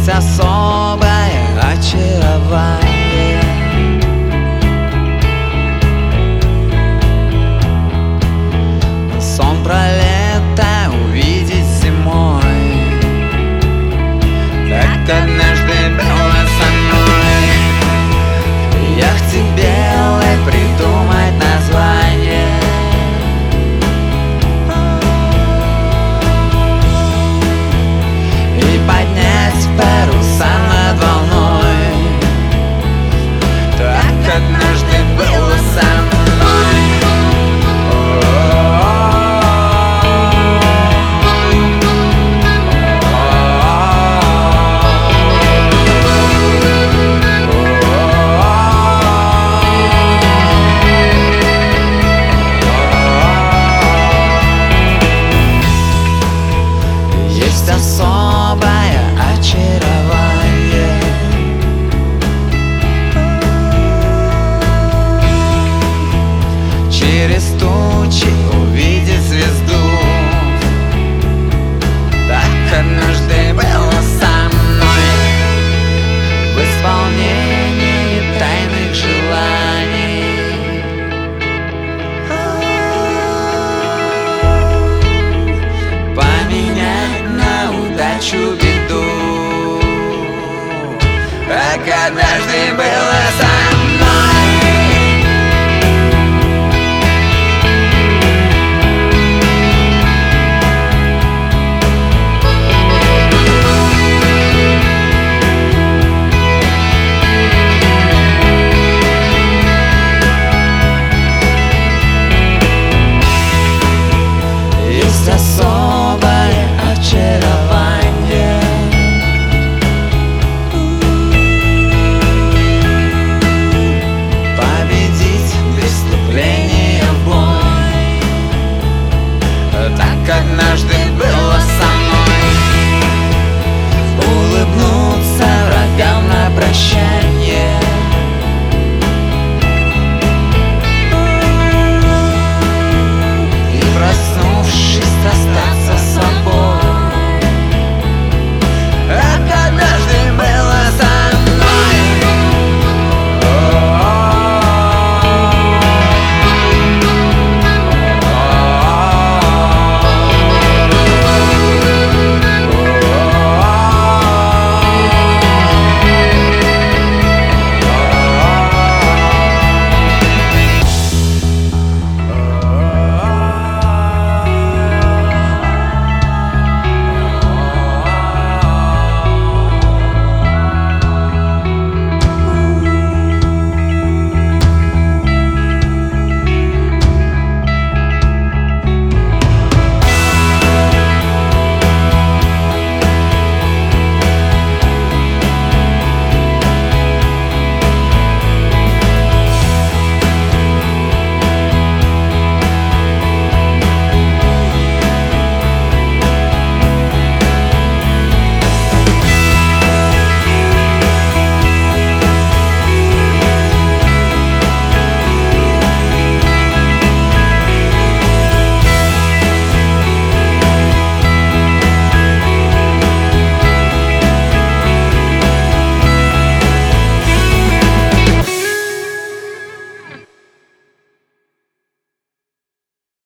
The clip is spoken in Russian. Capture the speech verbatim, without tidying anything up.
особое очарование. Сон про лето увидеть зимой, как однажды было со мной. Яхте белой придумать название, и поднять паруса над волной. Так однажды было со мной. Есть особое очарование. Через тучи увидеть звезду. Так однажды было со мной. В исполнении тайных желаний поменять на удачу беду. Как однажды было со мной.